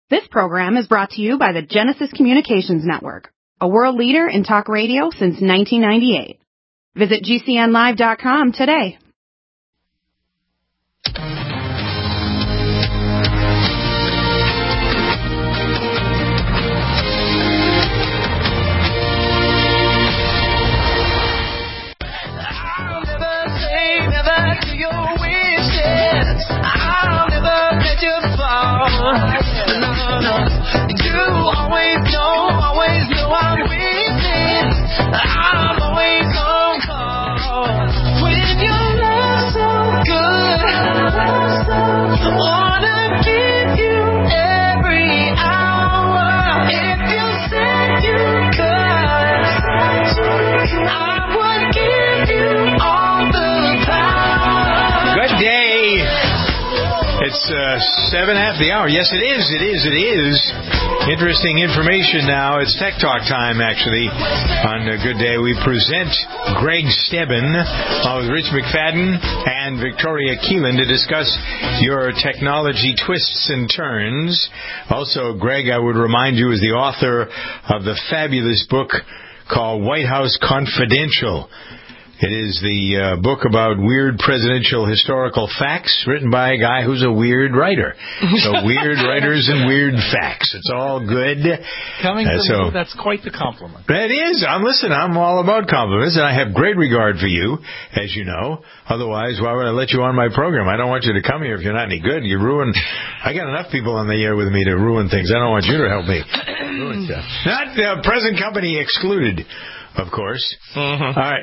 This program is brought to you by the Genesis Communications Network, a world leader in talk radio since 1998. Visit GCNlive.com today. It's 7 after the hour. Yes, it is. Interesting information now. It's Tech Talk time, actually. On a good day, we present Greg Stebbin with Rich McFadden and Victoria Keelan to discuss your technology twists and turns. Also, Greg, I would remind you, is the author of the fabulous book called White House Confidential. It is the book about weird presidential historical facts written by a guy who's a weird writer. So weird writers and weird facts. It's all good. Coming from me, that's quite the compliment. That is. I'm all about compliments, and I have great regard for you, as you know. Otherwise, why would I let you on my program? I don't want you to come here if you're not any good. You ruin. I got enough people on the air with me to ruin things. I don't want you to help me ruin stuff. Not present company excluded. Of course. Mm-hmm. All right.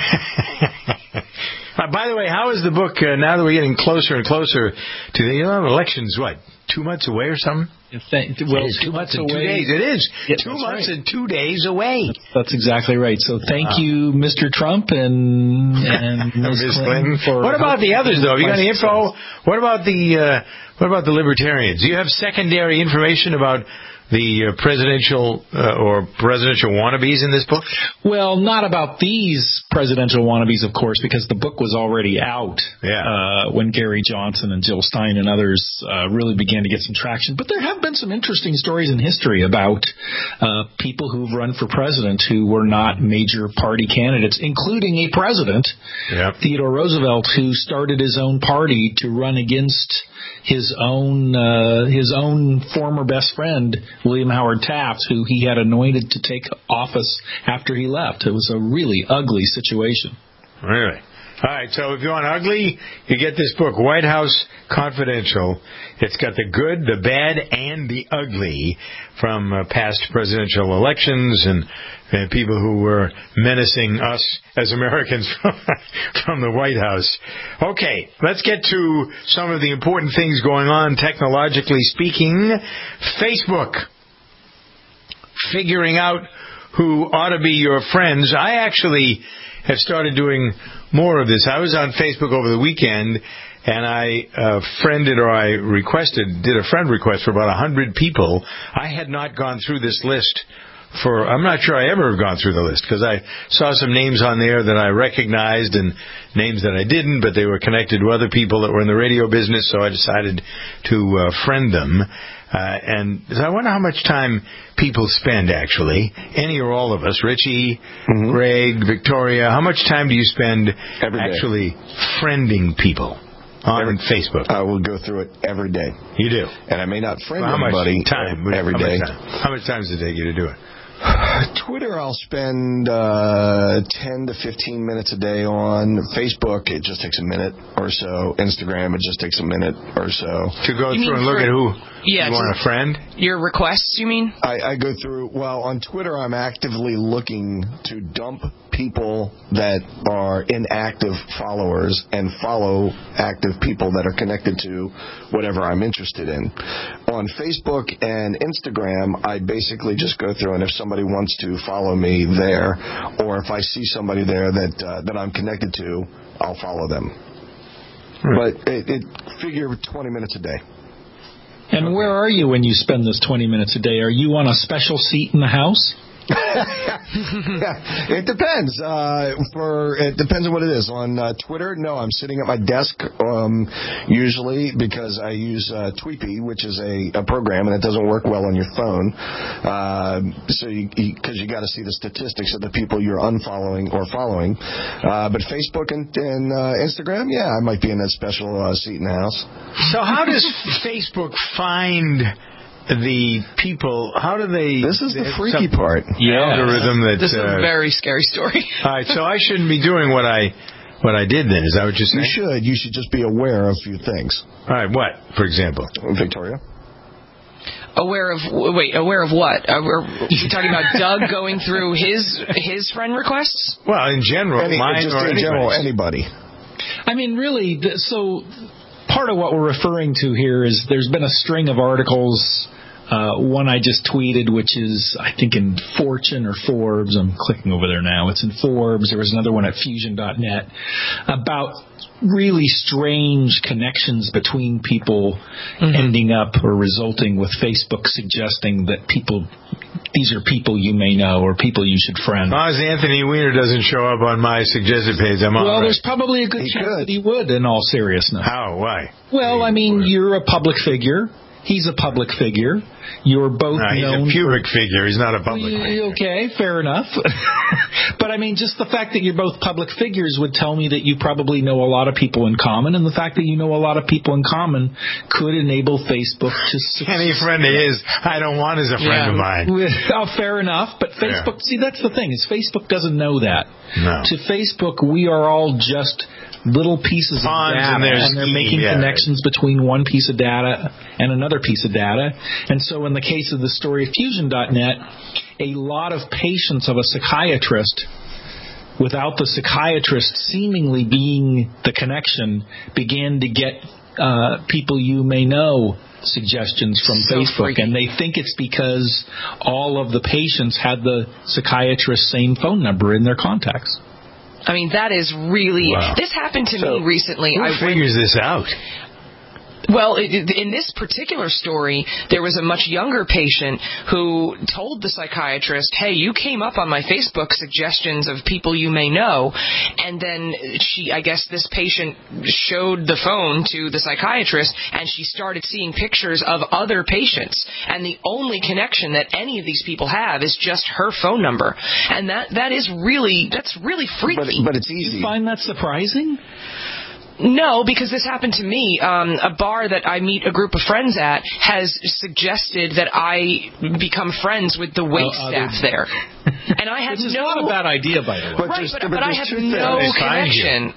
By the way, how is the book, now that we're getting closer and closer to the elections, 2 months away or something? Well, 2 months and 2 days. It is. Yeah, 2 months and 2 days away. That's exactly right. So thank you, Mr. Trump and Ms. Clinton. What about the others, though? Have you got any info? What about the libertarians? Do you have secondary information about the presidential wannabes in this book? Well, not about these presidential wannabes, of course, because the book was already out when Gary Johnson and Jill Stein and others really began to get some traction. But there have been some interesting stories in history about people who've run for president who were not major party candidates, including a president, Theodore Roosevelt, who started his own party to run against his own former best friend, William Howard Taft, who he had anointed to take office after he left. It was a really ugly situation. Really? All right, so if you want ugly, you get this book, White House Confidential. It's got the good, the bad, and the ugly from past presidential elections and people who were menacing us as Americans from the White House. Okay, let's get to some of the important things going on technologically speaking. Facebook. Figuring out who ought to be your friends. I actually have started doing more of this. I was on Facebook over the weekend, and I did a friend request for about 100 people. I had not gone through this list I'm not sure I ever have gone through the list, because I saw some names on there that I recognized and names that I didn't, but they were connected to other people that were in the radio business, so I decided to friend them. And so I wonder how much time people spend, actually, any or all of us, Richie, Greg, Victoria, how much time do you spend actually friending people on Facebook? I will go through it every day. You do? And I may not friend anybody every day. How much time does it take you to do it? Twitter, I'll spend 10 to 15 minutes a day on. Facebook, it just takes a minute or so. Instagram, it just takes a minute or so. To go through and look at who you want a friend? Your requests, you mean? I go through, on Twitter, I'm actively looking to dump people that are inactive followers and follow active people that are connected to whatever I'm interested in. On Facebook and Instagram, I basically just go through, and if somebody wants to follow me there, or if I see somebody there that I'm connected to, I'll follow them. Right. But it figure 20 minutes a day. And where are you when you spend this 20 minutes a day? Are you on a special seat in the house? It depends. It depends on what it is. On Twitter, no, I'm sitting at my desk usually because I use Tweepy, which is a program, and it doesn't work well on your phone. Because you got to see the statistics of the people you're unfollowing or following. But Facebook and Instagram, yeah, I might be in that special seat in the house. So how does Facebook find the people? How do they? This is the freaky part. Algorithm that. This is a very scary story. All right, so I shouldn't be doing what I did then. Is that what you're saying? You should just be aware of a few things. All right, what, for example? Victoria? Aware of what? You're talking about Doug going through his friend requests? Well, in general, anybody. I mean, really, so part of what we're referring to here is there's been a string of articles. One I just tweeted, which is, I think, in Fortune or Forbes. I'm clicking over there now. It's in Forbes. There was another one at Fusion.net about really strange connections between people ending up or resulting with Facebook suggesting that these are people you may know or people you should friend. As long as Anthony Weiner doesn't show up on my suggested page, I'm all right. Well, there's probably a good chance that he would, in all seriousness. How? Why? Well, I mean, you're a public figure. He's a public figure. You're both known. He's a pubic figure. He's not a public figure. Okay, fair enough. But I mean, just the fact that you're both public figures would tell me that you probably know a lot of people in common, and the fact that you know a lot of people in common could enable Facebook to... Any friend of his, I don't want as a friend of mine. Oh, fair enough. But Facebook, see, that's the thing, is Facebook doesn't know that. No. To Facebook, we are all just little pieces of data, and they're making connections between one piece of data and another piece of data. And so in the case of the story of Fusion.net, a lot of patients of a psychiatrist, without the psychiatrist seemingly being the connection, began to get people you may know suggestions from Facebook. Freaky. And they think it's because all of the patients had the psychiatrist's same phone number in their contacts. I mean, that is really... Wow. This happened to me recently. Who figures this out? Well, in this particular story, there was a much younger patient who told the psychiatrist, hey, you came up on my Facebook suggestions of people you may know. And then I guess this patient showed the phone to the psychiatrist, and she started seeing pictures of other patients. And the only connection that any of these people have is just her phone number. And that's really freaky. But it's easy. Do you find that surprising? No, because this happened to me. A bar that I meet a group of friends at has suggested that I become friends with the wait staff there. And I have Which is not a bad idea, by the way. But I have no connection.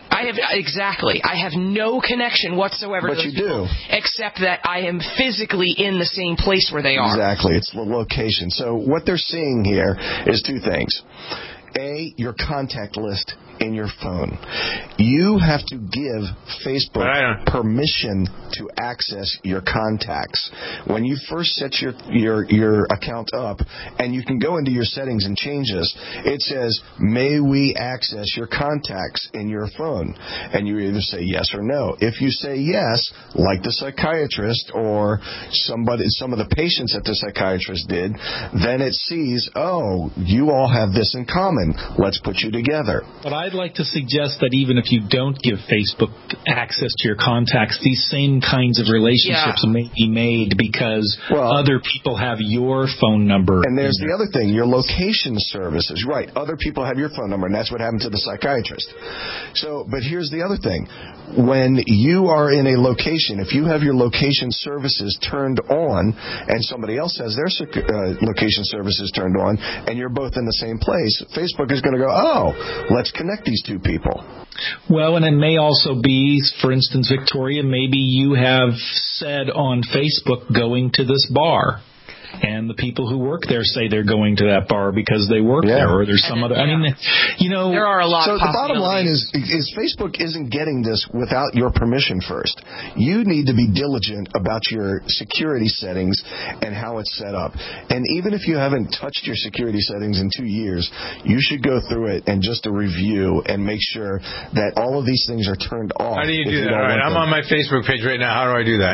I have no connection whatsoever to those people, except that I am physically in the same place where they are. Exactly. It's the location. So what they're seeing here is two things. A, your contact list in your phone. You have to give Facebook permission to access your contacts. When you first set your account up, and you can go into your settings and change this, it says, may we access your contacts in your phone? And you either say yes or no. If you say yes, like the psychiatrist or some of the patients that the psychiatrist did, then it sees, oh, you all have this in common. Let's put you together. But I'd like to suggest that even if you don't give Facebook access to your contacts, these same kinds of relationships may be made because other people have your phone number. And there's the other thing, your location services. Right, other people have your phone number, and that's what happened to the psychiatrist. But here's the other thing. When you are in a location, if you have your location services turned on and somebody else has their location services turned on and you're both in the same place, Facebook is going to go, oh, let's connect these two people. Well, and it may also be, for instance, Victoria, maybe you have said on Facebook going to this bar. And the people who work there say they're going to that bar because they work there, or there's some other. I mean, there are a lot. So the bottom line is Facebook isn't getting this without your permission first. You need to be diligent about your security settings and how it's set up. And even if you haven't touched your security settings in 2 years, you should go through it and just a review and make sure that all of these things are turned off. How do you do that? All right, I'm on my Facebook page right now. How do I do that?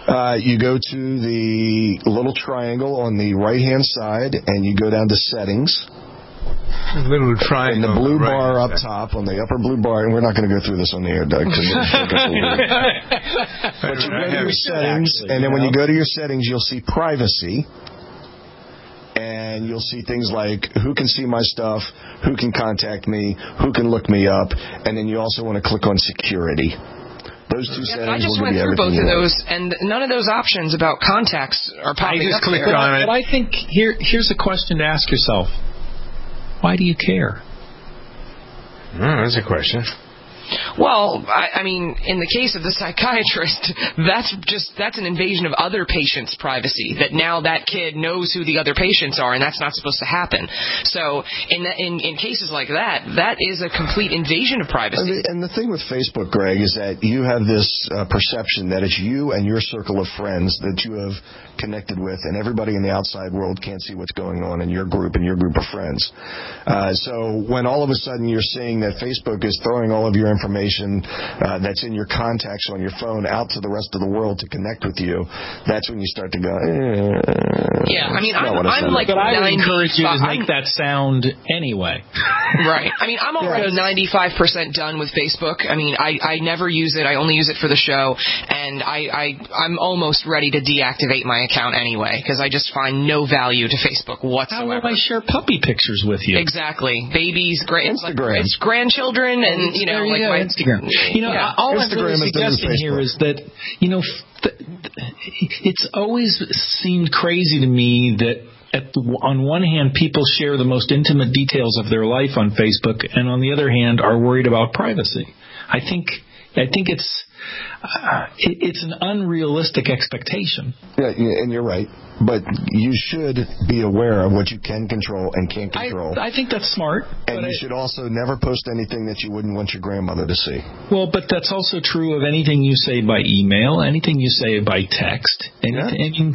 You go to the little triangle on the right-hand side, and you go down to Settings. Little triangle. And the blue bar up top, on the upper blue bar, and we're not going to go through this on the air, Doug. But you go to your settings, and then when you go to your settings, you'll see privacy. And you'll see things like who can see my stuff, who can contact me, who can look me up, and then you also want to click on security. Those two settings. I just went through both of those, and none of those options about contacts are popping up. I just clicked on it. But I think here's a question to ask yourself. Why do you care? That's a question. Well, I mean, in the case of the psychiatrist, that's an invasion of other patients' privacy. That now that kid knows who the other patients are, and that's not supposed to happen. So, in cases like that, that is a complete invasion of privacy. And the thing with Facebook, Greg, is that you have this perception that it's you and your circle of friends that you have connected with, and everybody in the outside world can't see what's going on in your group and your group of friends. So when all of a sudden you're seeing that Facebook is throwing all of your information that's in your contacts on your phone out to the rest of the world to connect with you, that's when you start to go, yeah, I mean, I'm like, but I would encourage you to make that sound anyway. Right. I mean, I'm already 95% done with Facebook. I mean, I never use it. I only use it for the show, and I'm almost ready to deactivate my account anyway, because I just find no value to Facebook whatsoever. How will I share puppy pictures with you? Exactly. Babies, it's grandchildren, and Instagram. All I'm really suggesting here is that, it's always seemed crazy to me that on one hand, people share the most intimate details of their life on Facebook, and on the other hand, are worried about privacy. I think it's an unrealistic expectation. Yeah, and you're right. But you should be aware of what you can control and can't control. I think that's smart. And you should also never post anything that you wouldn't want your grandmother to see. Well, but that's also true of anything you say by email, anything you say by text, anything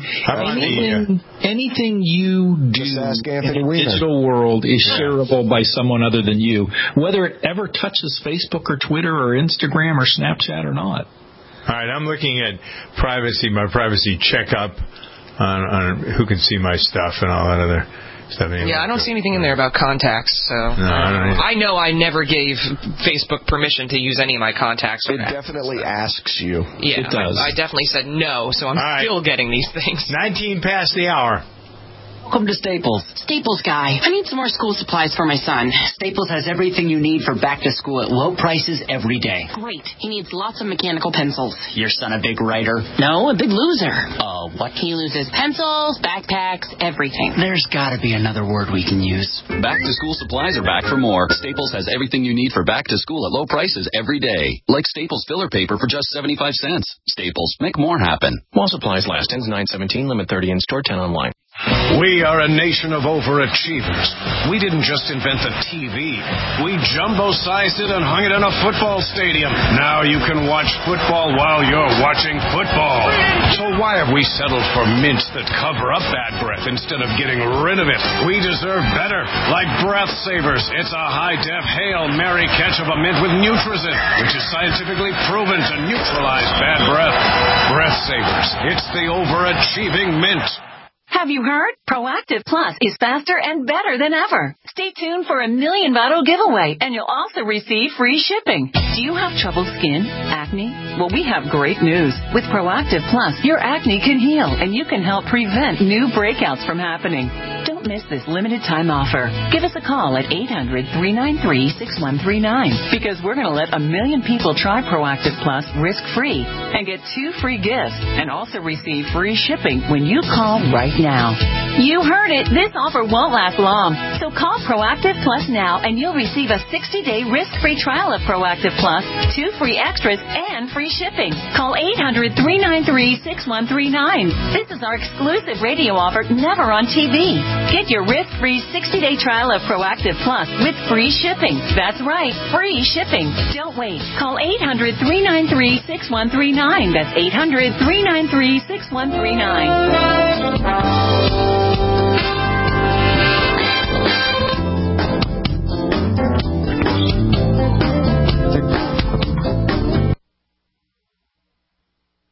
you do in the digital world is shareable by someone other than you, whether it ever touches Facebook or Twitter or Instagram or Snapchat or not. All right, I'm looking at my privacy checkup on who can see my stuff and all that other stuff. Yeah, I don't see anything in there about contacts. So I know I never gave Facebook permission to use any of my contacts. It definitely asks you. Yeah, it does. I definitely said no, so I'm still getting these things. 19 past the hour. Welcome to Staples. Staples guy, I need some more school supplies for my son. Staples has everything you need for back to school at low prices every day. Great. He needs lots of mechanical pencils. Your son a big writer? No, a big loser. What? He loses pencils, backpacks, everything. There's got to be another word we can use. Back to school supplies are back for more. Staples has everything you need for back to school at low prices every day. Like Staples filler paper for just 75 cents. Staples, make more happen. While supplies last, ends 9/17, limit 30 in store, 10 online. We are a nation of overachievers. We didn't just invent the TV. We jumbo-sized it and hung it in a football stadium. Now you can watch football while you're watching football. So why have we settled for mints that cover up bad breath instead of getting rid of it? We deserve better. Like Breath Savers. It's a high-def Hail Mary catch of a mint with Nutrizin, which is scientifically proven to neutralize bad breath. Breath Savers. It's the overachieving mint. Have you heard? Proactive Plus is faster and better than ever. Stay tuned for a $1 million bottle giveaway, and you'll also receive free shipping. Do you have troubled skin? Acne? Well, we have great news. With Proactive Plus, your acne can heal, and you can help prevent new breakouts from happening. Don't miss this limited time offer. Give us a call at 800-393-6139, because we're going to let 1 million people try Proactive Plus risk-free and get 2 free gifts, and also receive free shipping when you call right now. You heard it. This offer won't last long. So call Proactive Plus now, and you'll receive a 60-day risk-free trial of Proactive Plus, 2 free extras, and free shipping. Call 800-393-6139. This is our exclusive radio offer, never on TV. Get your risk-free 60-day trial of Proactive Plus with free shipping. That's right, free shipping. Don't wait. Call 800-393-6139. That's 800-393-6139.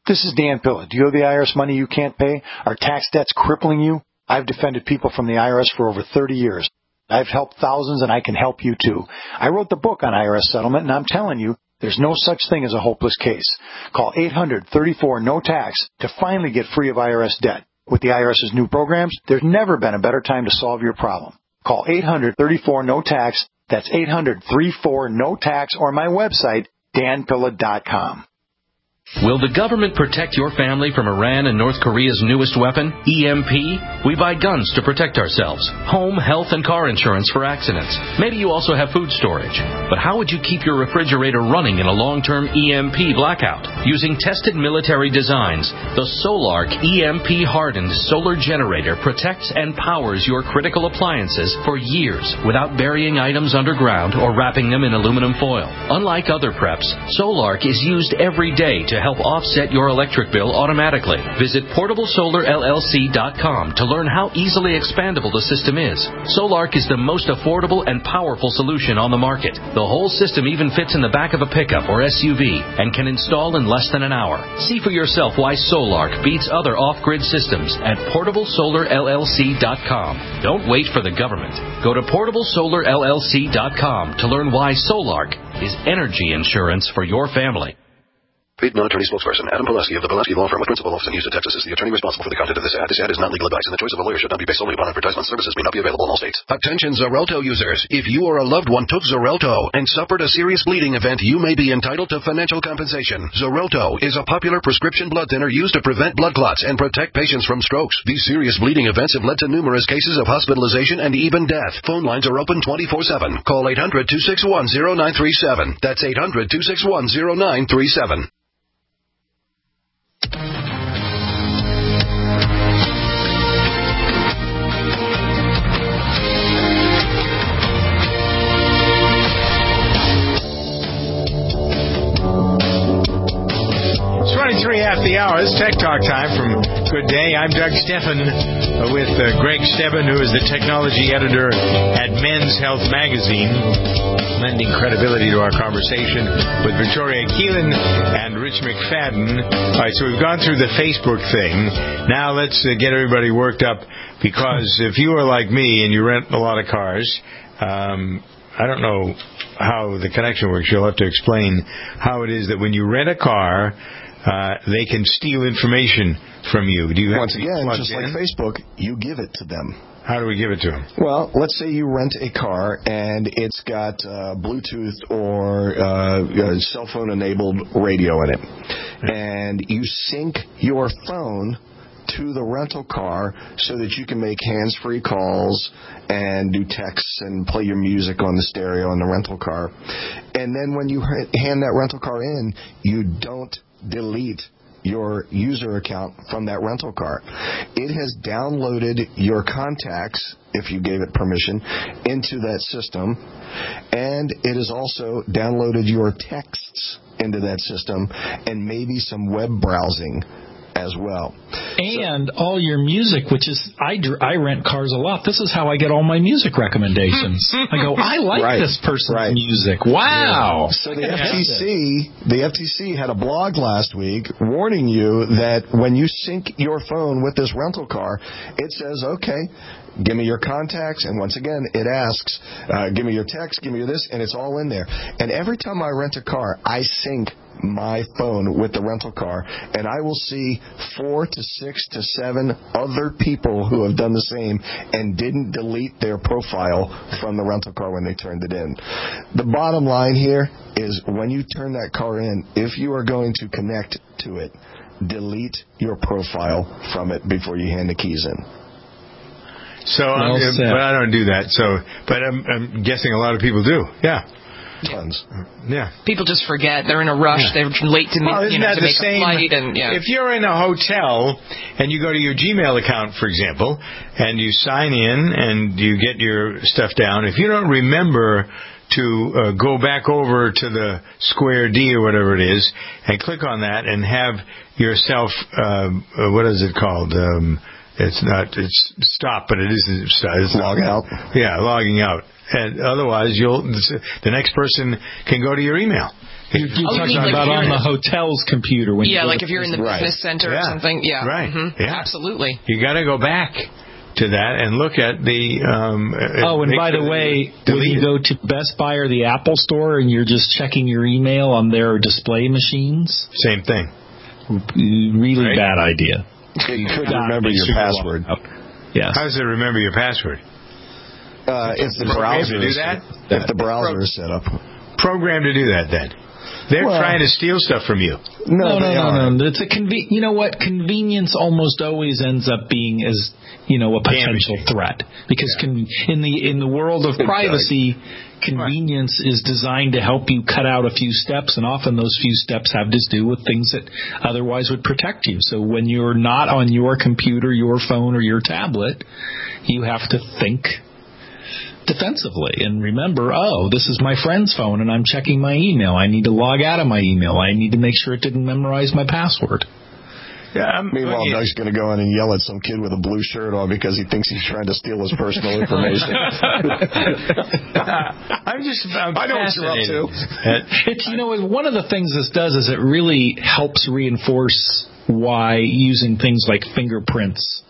This is Dan Pilla. Do you owe the IRS money you can't pay? Are tax debts crippling you? I've defended people from the IRS for over 30 years. I've helped thousands, and I can help you too. I wrote the book on IRS settlement, and I'm telling you, there's no such thing as a hopeless case. Call 800-34-NO-TAX to finally get free of IRS debt. With the IRS's new programs, there's never been a better time to solve your problem. Call 800-34-NO-TAX. That's 800-34-NO-TAX, or my website, danpilla.com. Will the government protect your family from Iran and North Korea's newest weapon, EMP? We buy guns to protect ourselves, home, health, and car insurance for accidents. Maybe you also have food storage. But how would you keep your refrigerator running in a long-term EMP blackout? Using tested military designs, the Solark EMP-hardened solar generator protects and powers your critical appliances for years without burying items underground or wrapping them in aluminum foil. Unlike other preps, Solark is used every day to help offset your electric bill automatically. Visit PortableSolarLLC.com to learn how easily expandable the system is. Solark is the most affordable and powerful solution on the market. The whole system even fits in the back of a pickup or SUV and can install in less than an hour. See for yourself why Solark beats other off-grid systems at PortableSolarLLC.com. Don't wait for the government. Go to PortableSolarLLC.com to learn why Solark is energy insurance for your family. Paid non-attorney spokesperson Adam Pulaski of the Pulaski Law Firm with principal office in Houston, Texas is the attorney responsible for the content of this ad. This ad is not legal advice, and the choice of a lawyer should not be based solely upon advertisement. Services may not be available in all states. Attention Xarelto users. If you or a loved one took Xarelto and suffered a serious bleeding event, you may be entitled to financial compensation. Xarelto is a popular prescription blood thinner used to prevent blood clots and protect patients from strokes. These serious bleeding events have led to numerous cases of hospitalization and even death. Phone lines are open 24/7. Call 800-261-0937. That's 800-261-0937. It's 23 after the hour. It's Tech Talk time from Good Day. I'm Doug Steffen with Greg Stebbin, who is the technology editor at Men's Health Magazine, lending credibility to our conversation with Victoria Keelan and Rich McFadden. All right, so we've gone through the Facebook thing. Now let's get everybody worked up, because if you are like me and you rent a lot of cars, I don't know how the connection works. You'll have to explain how it is that when you rent a car, they can steal information from you. Do you have Once again, just like Facebook, you give it to them. How do we give it to them? Well, let's say you rent a car and it's got Bluetooth or cell phone-enabled radio in it. And you sync your phone to the rental car so that you can make hands-free calls and do texts and play your music on the stereo in the rental car. And then when you hand that rental car in, you don't delete your user account from that rental car. It has downloaded your contacts, if you gave it permission, into that system, and it has also downloaded your texts into that system and maybe some web browsing as well. And all your music, which is, I rent cars a lot. This is how I get all my music recommendations. I go, I like this person's music. Wow. Yeah. So the FTC had a blog last week warning you that when you sync your phone with this rental car, it says, okay, give me your contacts, and once again, it asks, give me your text, give me your this, and it's all in there. And every time I rent a car, I sync my phone with the rental car, and I will see 4 to 6 to 7 other people who have done the same and didn't delete their profile from the rental car when they turned it in. The bottom line here is when you turn that car in, if you are going to connect to it, delete your profile from it before you hand the keys in. So, but I don't do that. So, but I'm guessing a lot of people do. Yeah. Tons. Yeah. People just forget. They're in a rush. Yeah. They're late to, to make a flight. And, if you're in a hotel and you go to your Gmail account, for example, and you sign in and you get your stuff down, if you don't remember to go back over to the Square D or whatever it is and click on that and have yourself, what is it called? It's stop, but it isn't stop. It's log out. Yeah, logging out. And otherwise, the next person can go to your email You're talking about on the hotel's computer. When like if you're in the business center or something. Yeah. Right. Mm-hmm. Yeah. Absolutely. You got to go back to that and look at the... and by the way, when you go to Best Buy or the Apple Store and you're just checking your email on their display machines... Same thing. Really bad idea. You couldn't remember your password. Yes. How does it remember your password? If the browser to do that? If the browser is set up. Program to do that then. They're trying to steal stuff from you. No. It's a you know what? Convenience almost always ends up being a potential threat because in the world of privacy, convenience is designed to help you cut out a few steps, and often those few steps have to do with things that otherwise would protect you. So when you're not on your computer, your phone, or your tablet, you have to think defensively and remember, this is my friend's phone and I'm checking my email. I need to log out of my email. I need to make sure it didn't memorize my password. Yeah, meanwhile, Doug's going to go in and yell at some kid with a blue shirt on because he thinks he's trying to steal his personal information. I know what you're up to. It's, one of the things this does is it really helps reinforce why using things like fingerprints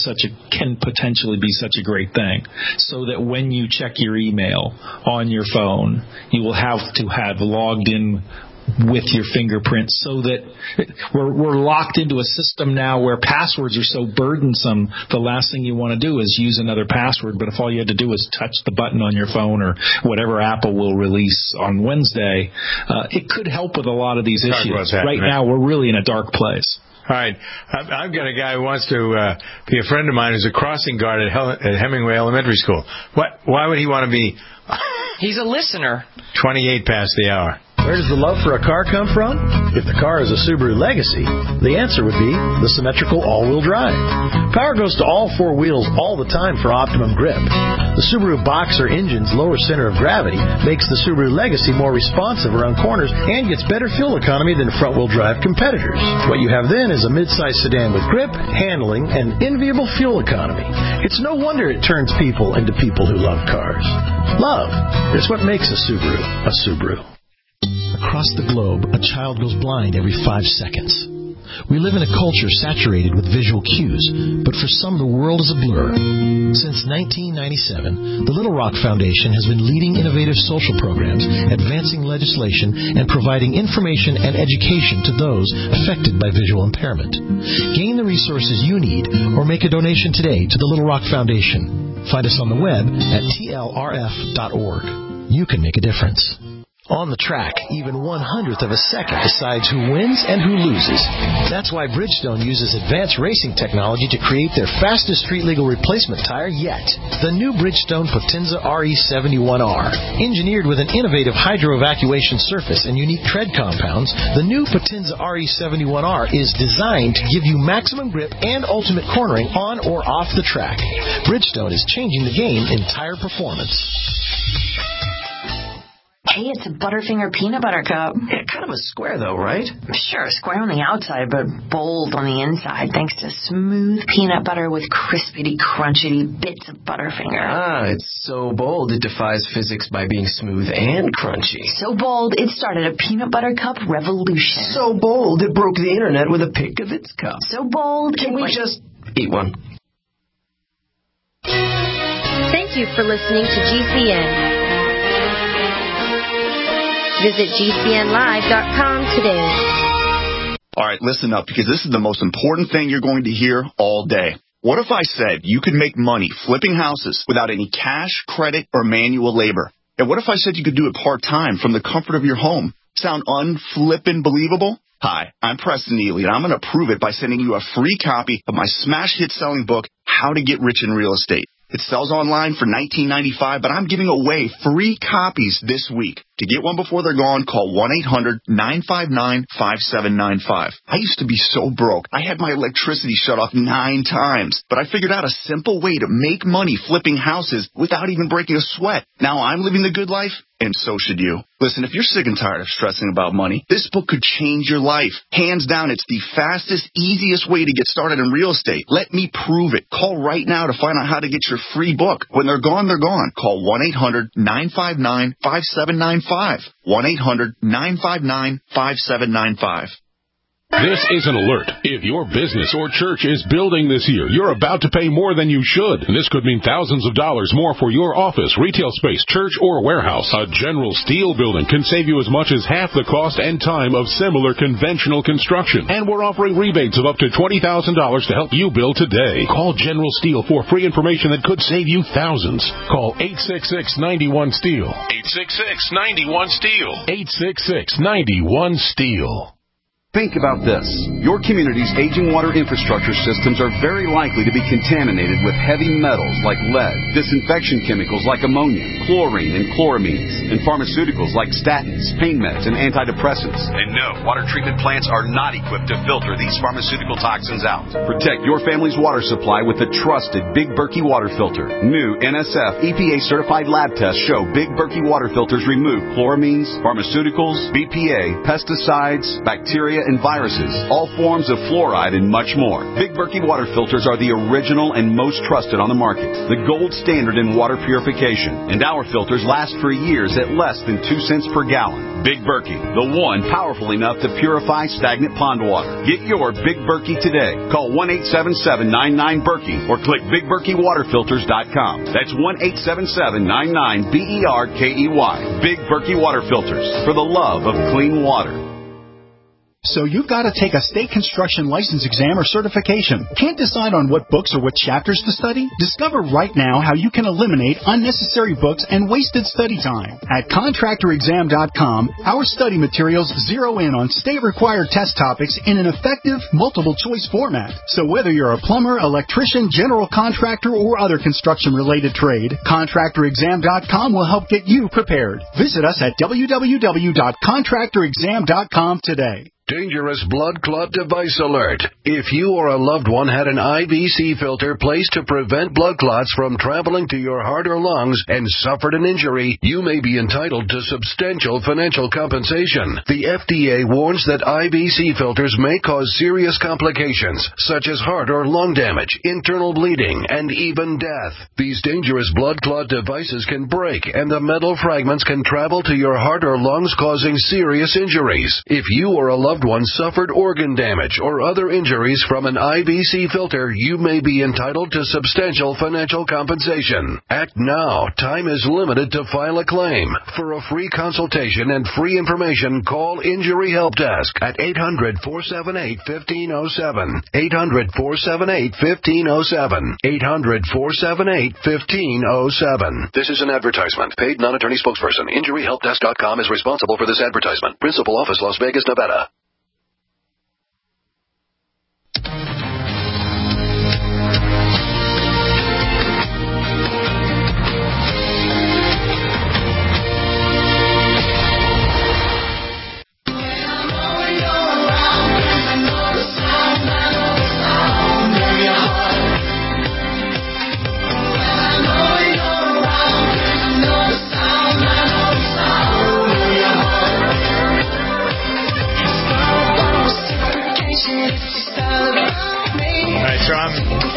can potentially be such a great thing, so that when you check your email on your phone, you will have to have logged in with your fingerprints, so that we're locked into a system now where passwords are so burdensome, the last thing you want to do is use another password. But if all you had to do is touch the button on your phone or whatever Apple will release on Wednesday, it could help with a lot of these issues. Right now, we're really in a dark place. All right. I've got a guy who wants to be a friend of mine who's a crossing guard at Hemingway Elementary School. Why would he want to be... He's a listener. 28 past the hour. Where does the love for a car come from? If the car is a Subaru Legacy, the answer would be the symmetrical all-wheel drive. Power goes to all four wheels all the time for optimum grip. The Subaru Boxer engine's lower center of gravity makes the Subaru Legacy more responsive around corners and gets better fuel economy than front-wheel drive competitors. What you have then is a mid-size sedan with grip, handling, and enviable fuel economy. It's no wonder it turns people into people who love cars. Love is what makes a Subaru a Subaru. Across the globe, a child goes blind every 5 seconds. We live in a culture saturated with visual cues, but for some the world is a blur. Since 1997, the Little Rock Foundation has been leading innovative social programs, advancing legislation, and providing information and education to those affected by visual impairment. Gain the resources you need or make a donation today to the Little Rock Foundation. Find us on the web at tlrf.org. You can make a difference. On the track, even 1/100th of a second decides who wins and who loses. That's why Bridgestone uses advanced racing technology to create their fastest street-legal replacement tire yet. The new Bridgestone Potenza RE71R. Engineered with an innovative hydro-evacuation surface and unique tread compounds, the new Potenza RE71R is designed to give you maximum grip and ultimate cornering on or off the track. Bridgestone is changing the game in tire performance. Hey, it's a Butterfinger peanut butter cup. Yeah, kind of a square, though, right? Sure, square on the outside, but bold on the inside, thanks to smooth peanut butter with crispity, crunchy bits of Butterfinger. Ah, it's so bold it defies physics by being smooth and crunchy. So bold, it started a peanut butter cup revolution. So bold, it broke the internet with a pic of its cup. So bold, Can we just eat one? Thank you for listening to GCN. Visit GCNlive.com today. All right, listen up, because this is the most important thing you're going to hear all day. What if I said you could make money flipping houses without any cash, credit, or manual labor? And what if I said you could do it part-time from the comfort of your home? Sound unflippin' believable? Hi, I'm Preston Ely, and I'm going to prove it by sending you a free copy of my smash hit selling book, How to Get Rich in Real Estate. It sells online for $19.95, but I'm giving away free copies this week. To get one before they're gone, call 1-800-959-5795. I used to be so broke. I had my electricity shut off 9 times, but I figured out a simple way to make money flipping houses without even breaking a sweat. Now I'm living the good life, and so should you. Listen, if you're sick and tired of stressing about money, this book could change your life. Hands down, it's the fastest, easiest way to get started in real estate. Let me prove it. Call right now to find out how to get your free book. When they're gone, they're gone. Call 1-800-959-5795. 800-959-5795. 1-800-959-5795. This is an alert. If your business or church is building this year, you're about to pay more than you should. This could mean thousands of dollars more for your office, retail space, church, or warehouse. A General Steel building can save you as much as half the cost and time of similar conventional construction. And we're offering rebates of up to $20,000 to help you build today. Call General Steel for free information that could save you thousands. Call 866-91-STEEL. 866-91-STEEL. 866-91-STEEL. Think about this. Your community's aging water infrastructure systems are very likely to be contaminated with heavy metals like lead, disinfection chemicals like ammonia, chlorine and chloramines, and pharmaceuticals like statins, pain meds, and antidepressants. And no, water treatment plants are not equipped to filter these pharmaceutical toxins out. Protect your family's water supply with the trusted Big Berkey water filter. New NSF EPA-certified lab tests show Big Berkey water filters remove chloramines, pharmaceuticals, BPA, pesticides, bacteria, and viruses, all forms of fluoride, and much more. Big Berkey water filters are the original and most trusted on the market, the gold standard in water purification, and our filters last for years at less than 2 cents per gallon. Big Berkey, the one powerful enough to purify stagnant pond water. Get your Big Berkey today. Call 1-877-99-BERKEY or click BigBerkeyWaterFilters.com. That's 1-877-99-BERKEY. Big Berkey Water Filters, for the love of clean water. So you've got to take a state construction license exam or certification. Can't decide on what books or what chapters to study? Discover right now how you can eliminate unnecessary books and wasted study time. At ContractorExam.com, our study materials zero in on state-required test topics in an effective, multiple-choice format. So whether you're a plumber, electrician, general contractor, or other construction-related trade, ContractorExam.com will help get you prepared. Visit us at www.ContractorExam.com today. Dangerous blood clot device alert. If you or a loved one had an IVC filter placed to prevent blood clots from traveling to your heart or lungs and suffered an injury, you may be entitled to substantial financial compensation. The FDA warns that IVC filters may cause serious complications, such as heart or lung damage, internal bleeding, and even death. These dangerous blood clot devices can break, and the metal fragments can travel to your heart or lungs, causing serious injuries. If you or a loved one suffered organ damage or other injuries from an IVC filter, you may be entitled to substantial financial compensation. Act now. Time is limited to file a claim. For a free consultation and free information, call Injury Help Desk at 800-478-1507. 800-478-1507. 800-478-1507. This is an advertisement. Paid non-attorney spokesperson. InjuryHelpDesk.com is responsible for this advertisement. Principal office, Las Vegas, Nevada. So I'm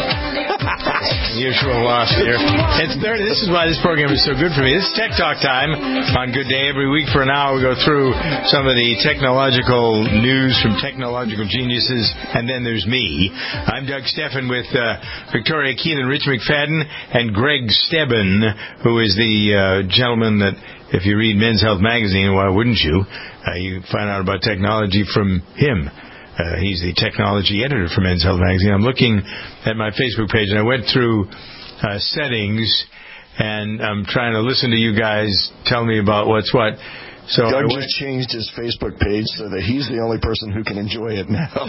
usual loss here. It's 30. This is why this program is so good for me. This is Tech Talk time on Good Day. Every week for an hour we go through some of the technological news from technological geniuses, and then there's me. I'm Doug Steffen with Victoria Keelan, Rich McFadden, and Greg Stebbin, who is the gentleman that, if you read Men's Health magazine, why wouldn't you? You find out about technology from him. He's the technology editor for Men's Health magazine. I'm looking at my Facebook page, and I went through settings, and I'm trying to listen to you guys tell me about what's what. So Doug just changed his Facebook page so that he's the only person who can enjoy it now.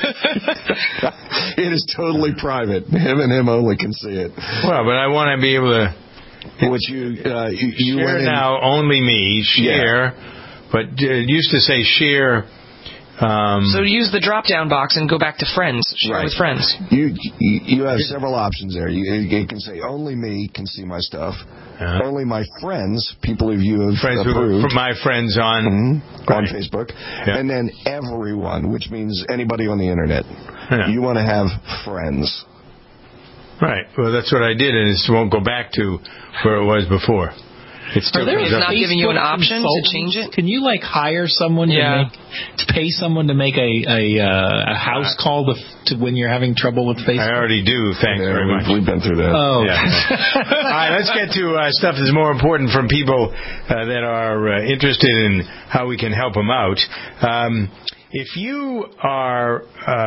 It is totally private. Him and him only can see it. Well, but I want to be able to... Which you share now, only me, share. Yeah. But it used to say share... so use the drop-down box and go back to friends. Share with friends. You have several options there. You can say only me can see my stuff. Only my friends, people who you have approved. From my friends on Facebook. Yeah. And then everyone, which means anybody on the Internet. Yeah. You want to have friends. Right. Well, that's what I did, and it won't go back to where it was before. It's not giving you an option to change it. Can you hire someone to pay someone to make a house call to when you're having trouble with Facebook? I already do. Thanks very much. We've been through that. Oh. Yeah. All right, let's get to stuff that's more important from people that are interested in how we can help them out. If you are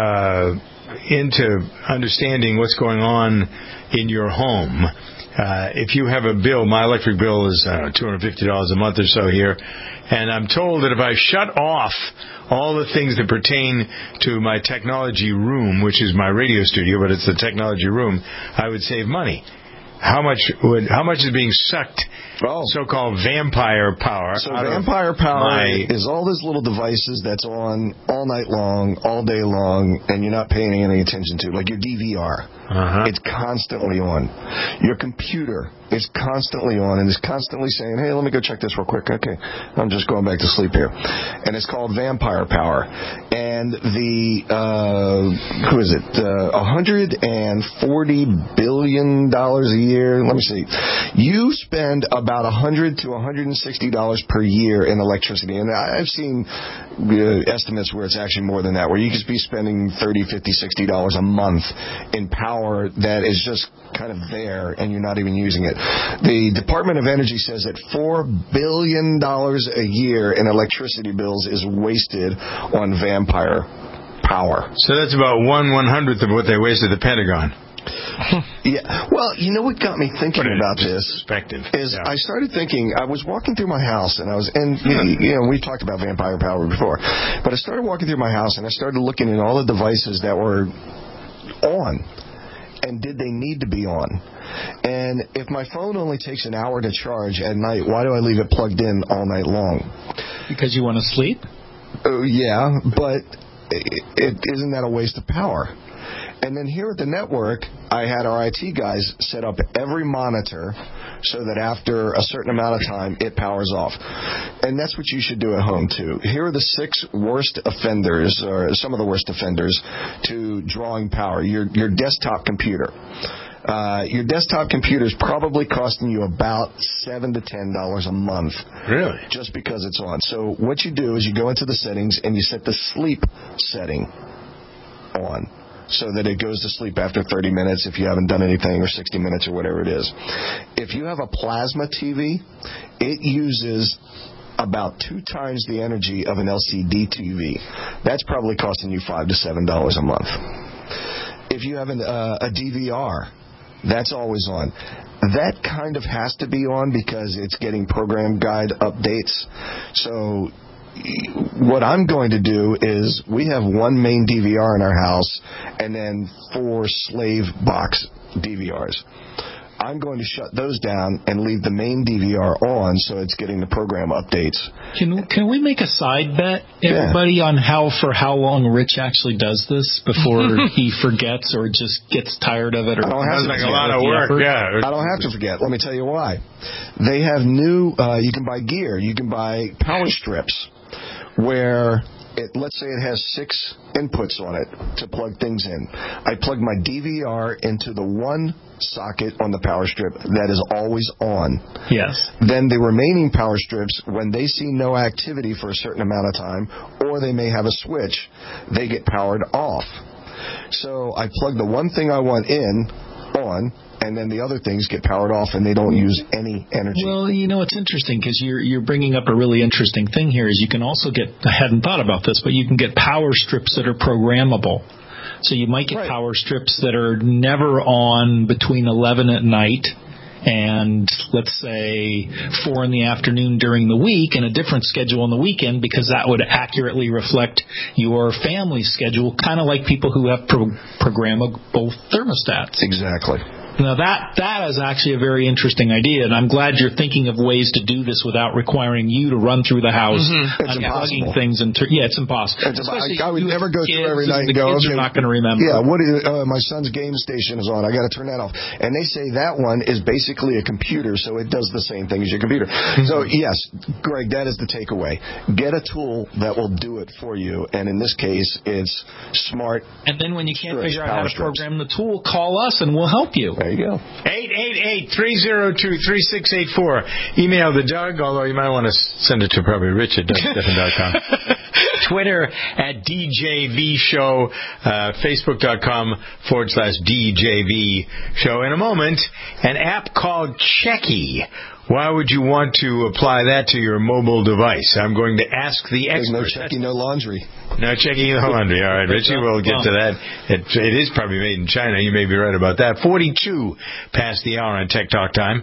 into understanding what's going on in your home, if you have a bill, my electric bill is $250 a month or so here, and I'm told that if I shut off all the things that pertain to my technology room, which is my radio studio, but it's the technology room, I would save money. How much is being sucked? So-called vampire power. So vampire power is all those little devices that's on all night long, all day long, and you're not paying any attention to, like your DVR. It's constantly on. Your computer is constantly on and is constantly saying, hey, let me go check this real quick. Okay, I'm just going back to sleep here. And it's called vampire power. And who is it? $140 billion a year. Let me see. You spend about $100 to $160 per year in electricity. And I've seen estimates where it's actually more than that, where you could be spending $30, $50, $60 a month in power that is just kind of there and you're not even using it. The Department of Energy says that $4 billion a year in electricity bills is wasted on vampire power. So that's about 1/100th of what they wasted at the Pentagon. Yeah. Well, you know what got me thinking about this is I started thinking, I was walking through my house and we talked about vampire power before, but I started walking through my house and I started looking at all the devices that were on. And did they need to be on? And if my phone only takes an hour to charge at night, why do I leave it plugged in all night long? Because you want to sleep? Yeah, but isn't that a waste of power? And then here at the network, I had our IT guys set up every monitor so that after a certain amount of time, it powers off. And that's what you should do at home, too. Here are the 6 worst offenders, or some of the worst offenders, to drawing power. Your desktop computer. Your desktop computer is probably costing you about $7 to $10 a month. Really? Just because it's on. So what you do is you go into the settings and you set the sleep setting on, so that it goes to sleep after 30 minutes if you haven't done anything, or 60 minutes, or whatever it is. If you have a plasma TV, it uses about 2 times the energy of an LCD TV. That's probably costing you $5 to $7 a month. If you have a DVR, that's always on. That kind of has to be on because it's getting program guide updates. So what I'm going to do is we have 1 main DVR in our house and then 4 slave box DVRs. I'm going to shut those down and leave the main DVR on so it's getting the program updates. Can we make a side bet, everybody, on how long Rich actually does this before he forgets or just gets tired of it? Or I don't have to forget. A lot of work. Yeah. I don't have to forget. Let me tell you why. They have new, you can buy gear. You can buy power strips where let's say it has 6 inputs on it to plug things in. I plug my DVR into the one socket on the power strip that is always on. Yes. Then the remaining power strips, when they see no activity for a certain amount of time, or they may have a switch, they get powered off. So I plug the one thing I want on, and then the other things get powered off and they don't use any energy. Well, it's interesting because you're bringing up a really interesting thing here is you can also get, I hadn't thought about this, but you can get power strips that are programmable. So you might get power strips that are never on between 11 at night and, let's say, 4 in the afternoon during the week, and a different schedule on the weekend, because that would accurately reflect your family schedule, kind of like people who have programmable thermostats. Exactly. Now, that is actually a very interesting idea, and I'm glad you're thinking of ways to do this without requiring you to run through the house unplugging things. It's impossible. I would never go through every night and go, the kids are not going to remember. Yeah, my son's game station is on. I got to turn that off. And they say that one is basically a computer, so it does the same thing as your computer. So, yes, Greg, that is the takeaway. Get a tool that will do it for you, and in this case, it's smart. And then when you can't figure out how to program the tool, call us and we'll help you. There you go. 888-283-1037. 888-302-3684. Email the Doug, although you might want to send it to probably Rich at DougStephan.com. Twitter at DJV Show, Facebook.com/DJV Show. In a moment, an app called Checky. Why would you want to apply that to your mobile device? I'm going to ask the expert. No Checky, no laundry. No Checky, no laundry. All right, Richie, we'll get to that. It is probably made in China. You may be right about that. 42 past the hour on Tech Talk Time.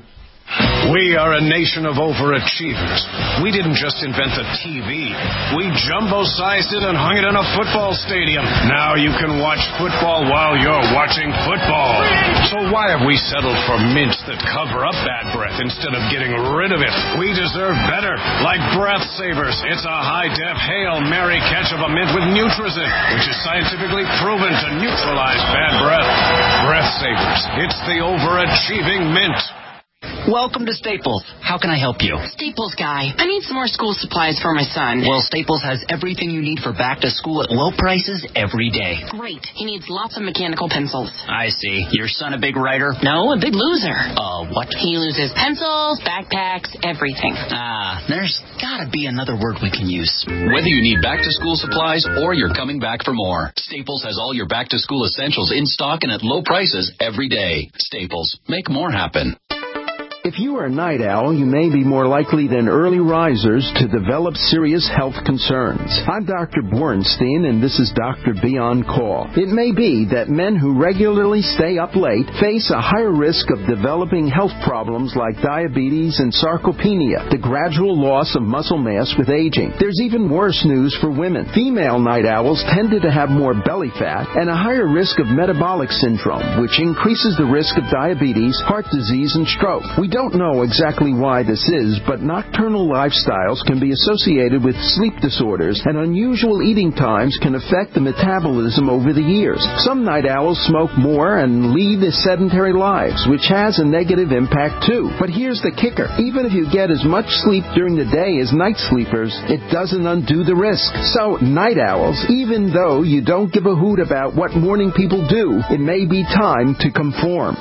We are a nation of overachievers. We didn't just invent the TV. We jumbo-sized it and hung it in a football stadium. Now you can watch football while you're watching football. So why have we settled for mints that cover up bad breath instead of getting rid of it? We deserve better, like Breath Savers. It's a high-def Hail Mary catch of a mint with Nutrizin, which is scientifically proven to neutralize bad breath. Breath Savers. It's the overachieving mint. Welcome to Staples. How can I help you? Staples guy. I need some more school supplies for my son. Well, Staples has everything you need for back to school at low prices every day. Great. He needs lots of mechanical pencils. I see. Your son a big writer? No, a big loser. What? He loses pencils, backpacks, everything. There's gotta be another word we can use. Whether you need back to school supplies or you're coming back for more, Staples has all your back to school essentials in stock and at low prices every day. Staples. Make more happen. If you are a night owl, you may be more likely than early risers to develop serious health concerns. I'm Dr. Borenstein, and this is Dr. B on Call. It may be that men who regularly stay up late face a higher risk of developing health problems like diabetes and sarcopenia, the gradual loss of muscle mass with aging. There's even worse news for women. Female night owls tended to have more belly fat and a higher risk of metabolic syndrome, which increases the risk of diabetes, heart disease, and stroke. We don't know exactly why this is, but nocturnal lifestyles can be associated with sleep disorders, and unusual eating times can affect the metabolism over the years. Some night owls smoke more and lead sedentary lives, which has a negative impact too. But here's the kicker. Even if you get as much sleep during the day as night sleepers, it doesn't undo the risk. So, night owls, even though you don't give a hoot about what morning people do, it may be time to conform.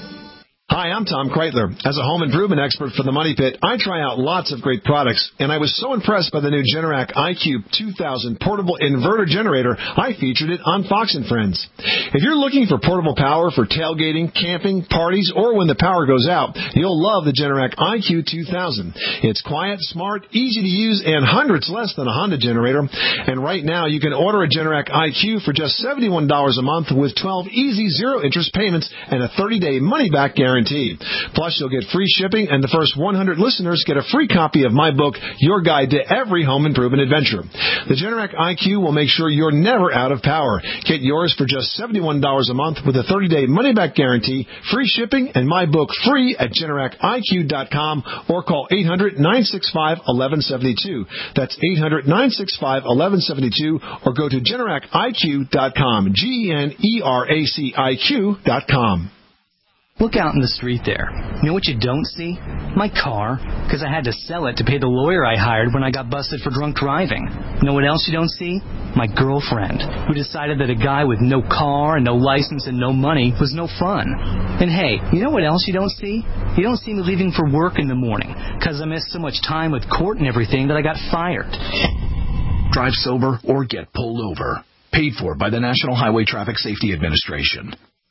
Hi, I'm Tom Kreitler. As a home improvement expert for the Money Pit, I try out lots of great products, and I was so impressed by the new Generac iCube 2000 portable inverter generator, I featured it on Fox & Friends. If you're looking for portable power for tailgating, camping, parties, or when the power goes out, you'll love the Generac iCube 2000. It's quiet, smart, easy to use, and hundreds less than a Honda generator. And right now, you can order a Generac iCube for just $71 a month with 12 easy zero-interest payments and a 30-day money-back guarantee. Plus, you'll get free shipping, and the first 100 listeners get a free copy of my book, Your Guide to Every Home Improvement Adventure. The Generac iCube will make sure you're never out of power. Get yours for just $71 a month with a 30-day money-back guarantee, free shipping, and my book free at GeneracIQ.com or call 800-965-1172. That's 800-965-1172 or go to GeneracIQ.com, GENERACIQ.com. Look out in the street there. You know what you don't see? My car, because I had to sell it to pay the lawyer I hired when I got busted for drunk driving. You know what else you don't see? My girlfriend, who decided that a guy with no car and no license and no money was no fun. And hey, you know what else you don't see? You don't see me leaving for work in the morning, because I missed so much time with court and everything that I got fired. Drive sober or get pulled over. Paid for by the National Highway Traffic Safety Administration.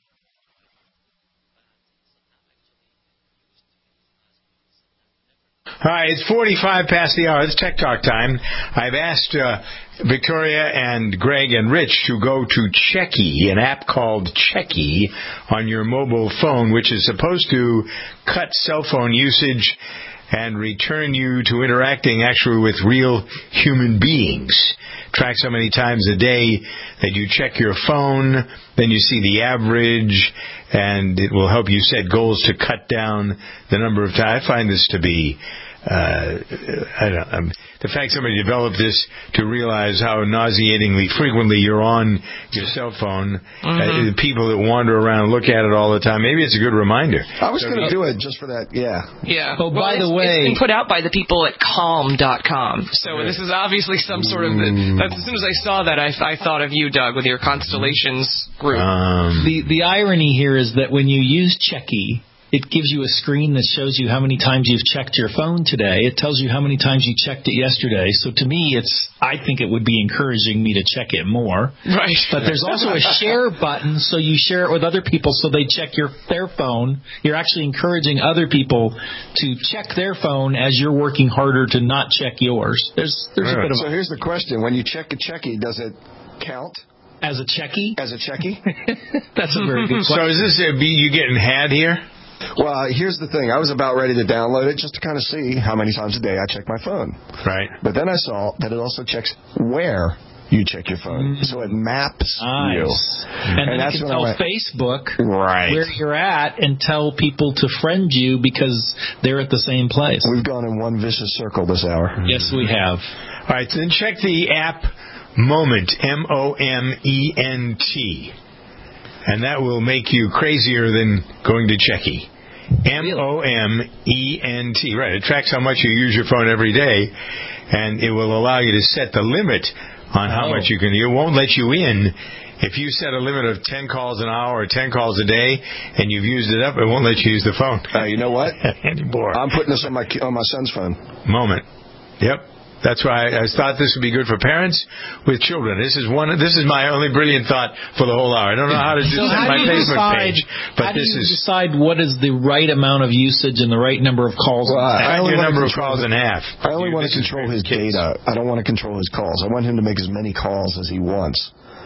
All right, it's 45 past the hour. It's Tech Talk time. I've asked Victoria and Greg and Rich to go to Checky, an app called Checky, on your mobile phone, which is supposed to cut cell phone usage and return you to interacting actually with real human beings. Track so many times a day that you check your phone, then you see the average, and it will help you set goals to cut down the number of times. I find this to be the fact somebody developed this to realize how nauseatingly frequently you're on your cell phone. The people that wander around and look at it all the time, maybe it's a good reminder. I was going to do it just for that, yeah. Oh, by the way, it's been put out by the people at Calm.com. So this is obviously some sort of... As soon as I saw that, I thought of you, Doug, with your Constellations group. The irony here is that when you use Checky, it gives you a screen that shows you how many times you've checked your phone today. It tells you how many times you checked it yesterday. So to me, I think it would be encouraging me to check it more. Right. But there's also a share button, so you share it with other people so they check their phone. You're actually encouraging other people to check their phone as you're working harder to not check yours. There's a bit of. So here's the question: when you check a checkie, does it count? As a checkie? As a checkie? That's a very good question. So is this you getting had here? Well, here's the thing. I was about ready to download it just to kind of see how many times a day I check my phone. Right. But then I saw that it also checks where you check your phone. So it maps you. And then that's you can when tell Facebook right. where you're at and tell people to friend you because they're at the same place. We've gone in one vicious circle this hour. Yes, we have. All right, then check the app Moment, Moment, and that will make you crazier than going to Checky. Moment, right? It tracks how much you use your phone every day, and it will allow you to set the limit on how much you can. It won't let you in. If you set a limit of 10 calls an hour or 10 calls a day, and you've used it up, it won't let you use the phone. You know what? Anymore. I'm putting this on my son's phone. Moment. Yep. That's why I thought this would be good for parents with children. This is my only brilliant thought for the whole hour. I don't know how to do my Facebook page, but how do you decide what is the right amount of usage and the right number of calls? Cut your number of calls in half. I only want to control his data. I don't want to control his calls. I want him to make as many calls as he wants,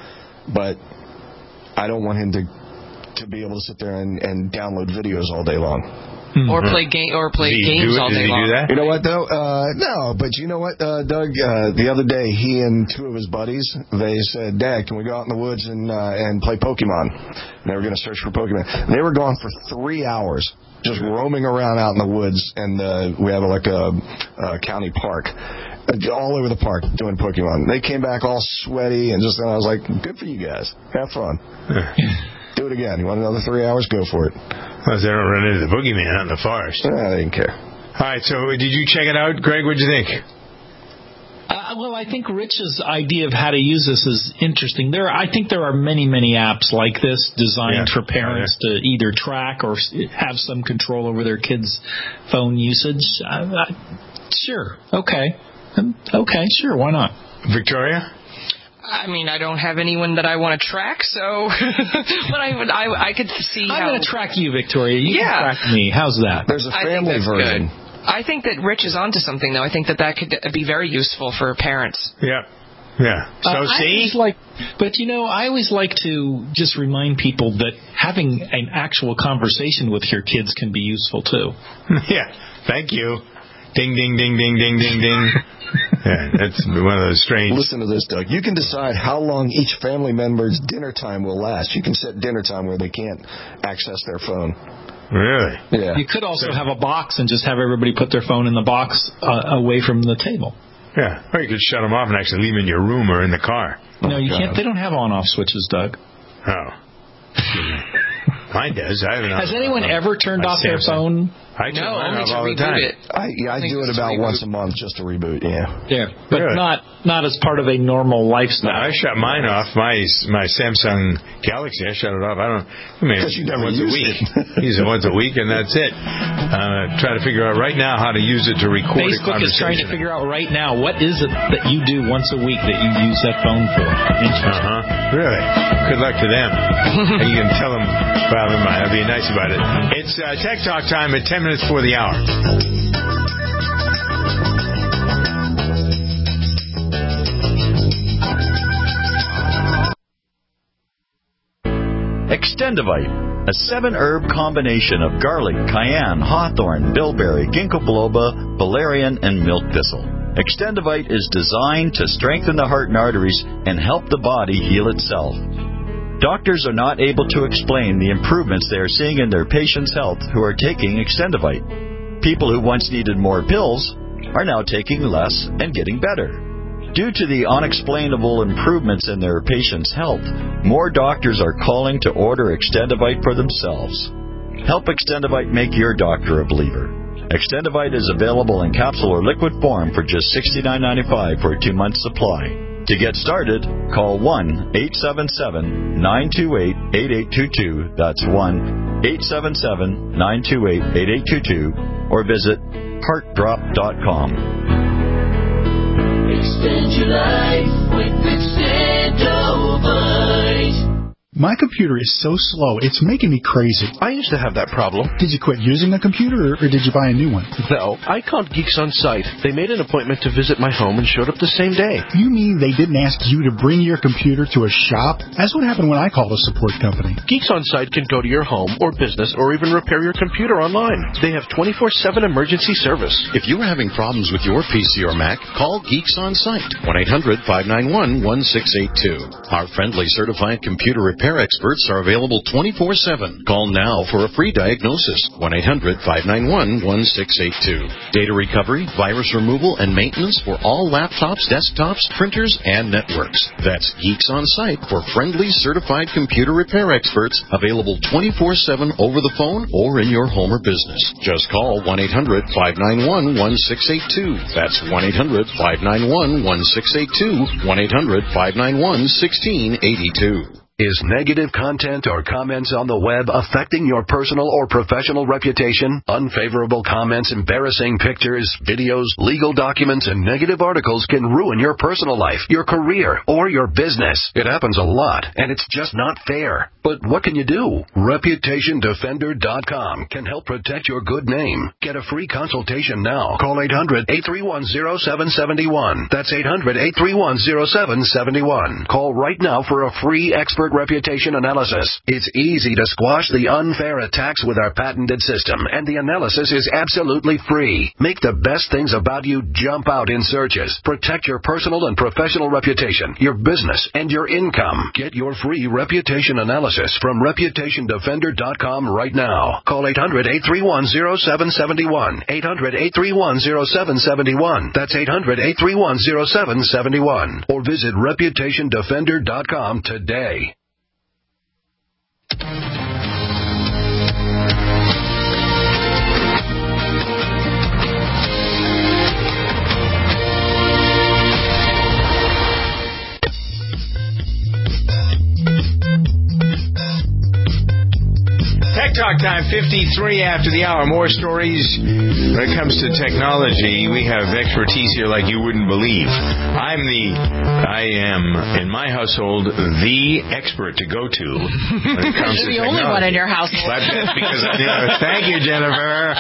but I don't want him to be able to sit there and download videos all day long. Or play games all day long. Do that? You know what, though? No, but you know what, Doug? The other day, he and two of his buddies, they said, Dad, can we go out in the woods and play Pokemon? And they were going to search for Pokemon. And they were gone for 3 hours, just roaming around out in the woods. And we have like a county park. All over the park doing Pokemon. They came back all sweaty, and I was like, good for you guys. Have fun. Do it again. You want another 3 hours? Go for it. Well, they don't run into the boogeyman out in the forest. I didn't care. All right, so did you check it out, Greg? What did you think? Well, I think Rich's idea of how to use this is interesting. I think there are many, many apps like this designed for parents to either track or have some control over their kids' phone usage. Sure. Okay, sure. Why not? Victoria? I mean, I don't have anyone that I want to track, so but I could see I'm going to track you, Victoria. You can track me. How's that? There's a family version. Good. I think that Rich is onto something, though. I think that could be very useful for parents. Yeah. So see? But, I always like to just remind people that having an actual conversation with your kids can be useful, too. Yeah. Thank you. Ding, ding, ding, ding, ding, ding, ding. Yeah, that's one of those strange. Listen to this, Doug. You can decide how long each family member's dinner time will last. You can set dinner time where they can't access their phone. Really? Yeah. You could also have a box and just have everybody put their phone in the box away from the table. Yeah. Or you could shut them off and actually leave them in your room or in the car. No, you can't. They don't have on-off switches, Doug. Oh. Mine does. Has anyone ever turned off their phone? I turn mine off all the time. I do it about once a month just to reboot. Yeah, but really? not as part of a normal lifestyle. No, I shut mine off. My Samsung Galaxy, I shut it off. Because you never once a week. Use it once a week, and that's it. Trying to figure out right now how to use it to record a conversation. Facebook is trying to figure out right now what is it that you do once a week that you use that phone for. Really? Good luck to them. You can tell them. Well, never mind. I'll be nice about it. It's Tech Talk time at 10 minutes before the hour. Extendivite, a 7-herb combination of garlic, cayenne, hawthorn, bilberry, ginkgo biloba, valerian, and milk thistle. Extendivite is designed to strengthen the heart and arteries and help the body heal itself. Doctors are not able to explain the improvements they are seeing in their patients' health who are taking Extendivite. People who once needed more pills are now taking less and getting better. Due to the unexplainable improvements in their patients' health, more doctors are calling to order Extendivite for themselves. Help Extendivite make your doctor a believer. Extendivite is available in capsule or liquid form for just $69.95 for a 2-month supply. To get started, call 1-877-928-8822. That's 1-877-928-8822. 877-928-8822 or visit heartdrop.com. Extend your life with Extendovite. My computer is so slow, it's making me crazy. I used to have that problem. Did you quit using a computer, or did you buy a new one? No, I called Geeks On Site. They made an appointment to visit my home and showed up the same day. You mean they didn't ask you to bring your computer to a shop? That's what happened when I called a support company. Geeks On Site can go to your home or business or even repair your computer online. They have 24/7 emergency service. If you are having problems with your PC or Mac, call Geeks On Site, 1-800-591-1682. Our friendly certified computer repair experts are available 24/7. Call now for a free diagnosis. 1-800-591-1682. Data recovery, virus removal, and maintenance for all laptops, desktops, printers, and networks. That's Geeks On Site for friendly certified computer repair experts, available 24/7 over the phone or in your home or business. Just call 1-800-591-1682. That's 1-800-591-1682. 1-800-591-1682. Is negative content or comments on the web affecting your personal or professional reputation? Unfavorable comments, embarrassing pictures, videos, legal documents, and negative articles can ruin your personal life, your career, or your business. It happens a lot, and it's just not fair. But what can you do? ReputationDefender.com can help protect your good name. Get a free consultation now. Call 800-831-0771. That's 800-831-0771. Call right now for a free expert reputation analysis. It's easy to squash the unfair attacks with our patented system, and the analysis is absolutely free. Make the best things about you jump out in searches. Protect your personal and professional reputation, your business, and your income. Get your free reputation analysis from ReputationDefender.com right now. Call 800-831-0771. 800-831-0771. That's 800-831-0771. Or visit ReputationDefender.com today. Tech Talk time, 53 after the hour. More stories when it comes to technology. We have expertise here like you wouldn't believe. I am, in my household, the expert to go to when it comes to technology. You're the only one in your household. But that's because thank you, Jennifer.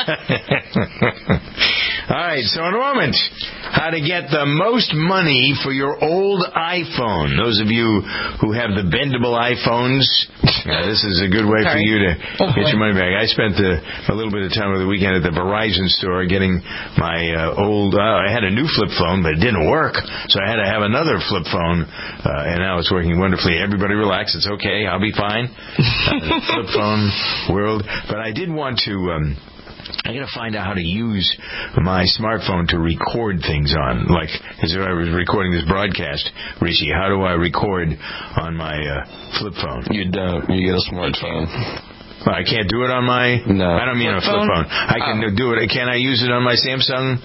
All right, so in a moment, how to get the most money for your old iPhone. Those of you who have the bendable iPhones, this is a good way for you to get your money back. I spent a little bit of time over the weekend at the Verizon store getting my old, I had a new flip phone, but it didn't work, so I had to have another flip phone, and now it's working wonderfully. Everybody relax, it's okay, I'll be fine. Flip phone world. But I did want to... I got to find out how to use my smartphone to record things on. Like, as I was recording this broadcast, Rishi, how do I record on my flip phone? You don't. You get a smartphone. Well, I can't do it on my... No. I don't mean a flip phone. I can do it. Can I use it on my Samsung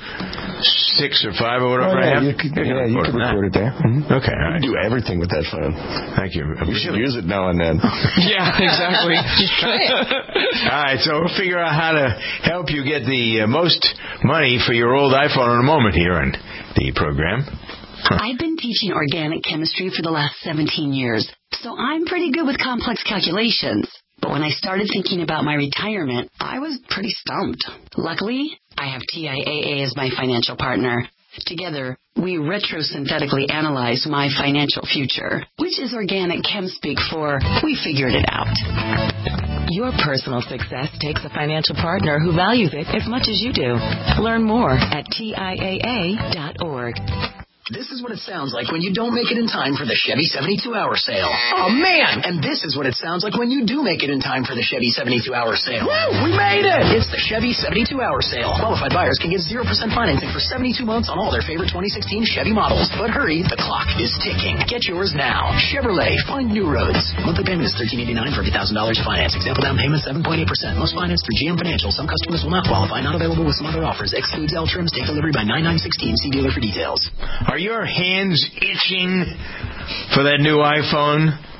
6 or 5 or whatever I have? You could record it there. Mm-hmm. Okay, all right. You can do everything with that phone. Thank you. You should use it now and then. Yeah, exactly. Just try it. All right, so we'll figure out how to help you get the most money for your old iPhone in a moment here on the program. I've been teaching organic chemistry for the last 17 years, so I'm pretty good with complex calculations. But when I started thinking about my retirement, I was pretty stumped. Luckily, I have TIAA as my financial partner. Together, we retrosynthetically analyze my financial future, which is organic chem speak for we figured it out. Your personal success takes a financial partner who values it as much as you do. Learn more at TIAA.org. This is what it sounds like when you don't make it in time for the Chevy 72-hour sale. Oh, man! And this is what it sounds like when you do make it in time for the Chevy 72-hour sale. Woo! We made it! It's the Chevy 72-hour sale. Qualified buyers can get 0% financing for 72 months on all their favorite 2016 Chevy models. But hurry, the clock is ticking. Get yours now. Chevrolet, find new roads. Monthly payment is $1,389 for every $1,000 of finance. Example down payment 7.8%. Most financed through GM Financial. Some customers will not qualify. Not available with some other offers. Excludes L trims. Take delivery by 9916. See dealer for details. Are your hands itching for that new iPhone?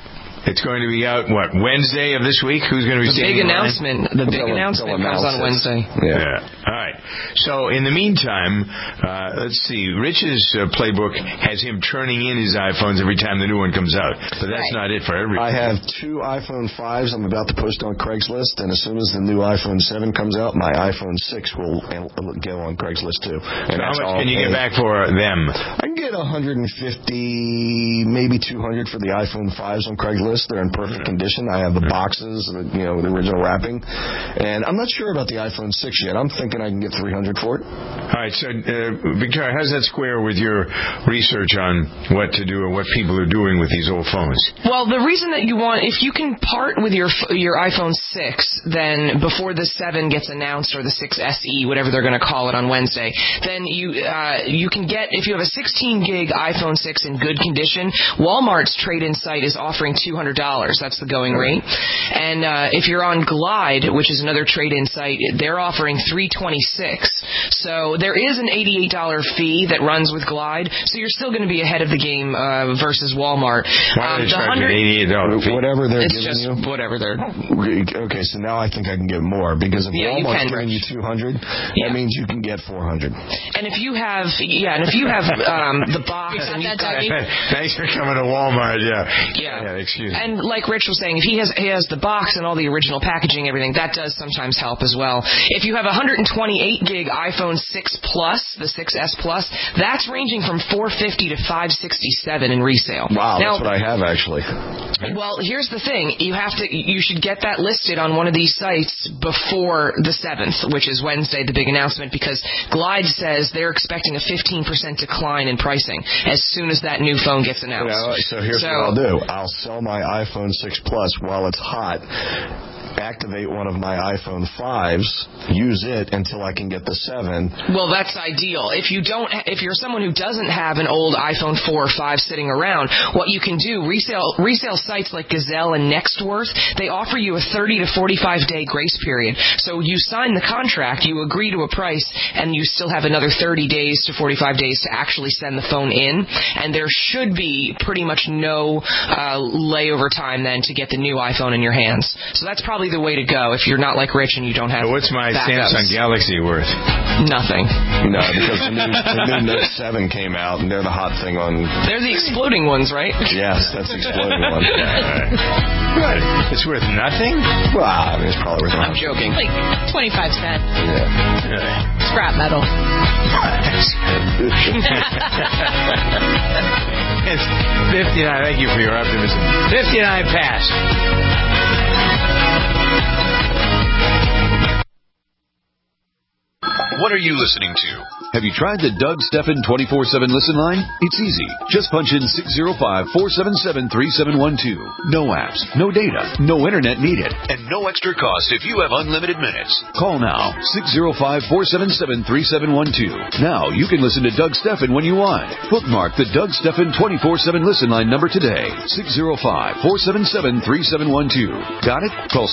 It's going to be out, Wednesday of this week? Who's going to be standing in line? The big announcement comes on Wednesday. Yeah. All right. So, in the meantime, let's see. Rich's playbook has him turning in his iPhones every time the new one comes out. But that's not it for everybody. I have 2 iPhone 5s I'm about to post on Craigslist, and as soon as the new iPhone 7 comes out, my iPhone 6 will go on Craigslist, too. And how much can you get back for them? I can get $150, maybe $200 for the iPhone 5s on Craigslist. They're in perfect condition. I have the boxes, the original wrapping. And I'm not sure about the iPhone 6 yet. I'm thinking I can get $300 for it. All right, so, Victoria, how does that square with your research on what to do and what people are doing with these old phones? Well, the reason that you want, if you can part with your iPhone 6, then before the 7 gets announced, or the 6 SE, whatever they're going to call it on Wednesday, then you can get, if you have a 16 gig iPhone 6 in good condition, Walmart's trade-in site is offering $200. That's the going rate. And if you're on Glide, which is another trade-in site, they're offering $326. So there is an $88 fee that runs with Glide, so you're still going to be ahead of the game versus Walmart. Why are they charging $88 fee? Whatever they're it's giving just you. Whatever they're. Okay, so now I think I can get more, because if Walmart's giving you $200, that means you can get $400. And if you have, the box and you've got. Thanks for coming to Walmart. Yeah. Excuse me. And like Rich was saying, if he has the box and all the original packaging, everything, that does sometimes help as well. If you have a 128 gig iPhone 6 Plus, the 6S Plus, that's ranging from $450 to $567 in resale. Wow, now, that's what I have actually. Well, here's the thing: you should get that listed on one of these sites before the 7th, which is Wednesday, the big announcement, because Glide says they're expecting a 15% decline in pricing as soon as that new phone gets announced. So here's what I'll do. I'll sell my iPhone 6 Plus while it's hot, activate one of my iPhone 5s, use it until I can get the 7. Well, that's ideal. If you're someone who doesn't have an old iPhone 4 or 5 sitting around, what you can do, resale sites like Gazelle and Nextworth, they offer you a 30 to 45 day grace period. So you sign the contract, you agree to a price, and you still have another 30 days to 45 days to actually send the phone in, and there should be pretty much no layover time then to get the new iPhone in your hands. So that's probably the way to go if you're not like Rich and you don't have. What's my backups. Samsung Galaxy worth? Nothing. No, because the new Note 7 came out, and they're the hot thing on. They're the exploding ones, right? Yes, that's the exploding one. What? It's worth nothing? Well, I mean, it's probably worth I'm joking. Like 25 cents. Yeah. Scrap metal. It's 59. Thank you for your optimism. 59 past. What are you listening to? Have you tried the Doug Stephan 24/7 listen line? It's easy. Just punch in 605-477-3712. No apps, no data, no internet needed, and no extra cost if you have unlimited minutes. Call now, 605-477-3712. Now you can listen to Doug Stephan when you want. Bookmark the Doug Stephan 24/7 listen line number today. 605-477-3712. Got it? Call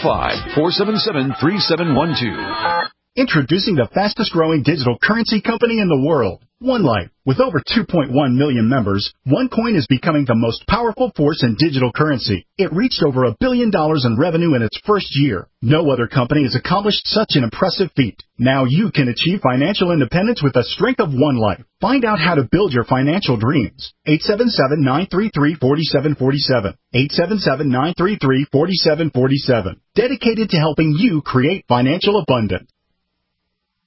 605-477-3712. Introducing the fastest growing digital currency company in the world, OneLife. With over 2.1 million members, OneCoin is becoming the most powerful force in digital currency. It reached over $1 billion in revenue in its first year. No other company has accomplished such an impressive feat. Now you can achieve financial independence with the strength of OneLife. Find out how to build your financial dreams. 877-933-4747. 877-933-4747. Dedicated to helping you create financial abundance.